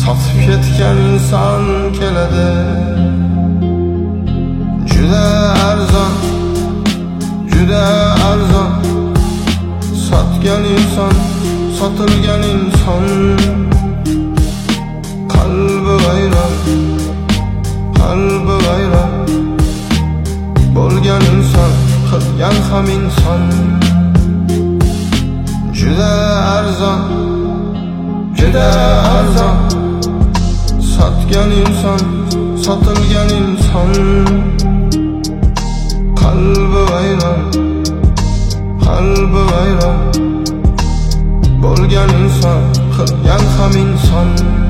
sotib ketgan inson keladi. Juda arzon, juda arzon. Sotgan inson, sotilgan inson. Qalbi vayron, qalbi vayron bo'lgan inson, qilgan ham inson. Juda arzon, juda arzon. Sotgan inson, sotilgan inson. Qalbi vayron, qalbi vayron bo'lgan inson, qilgan ham inson.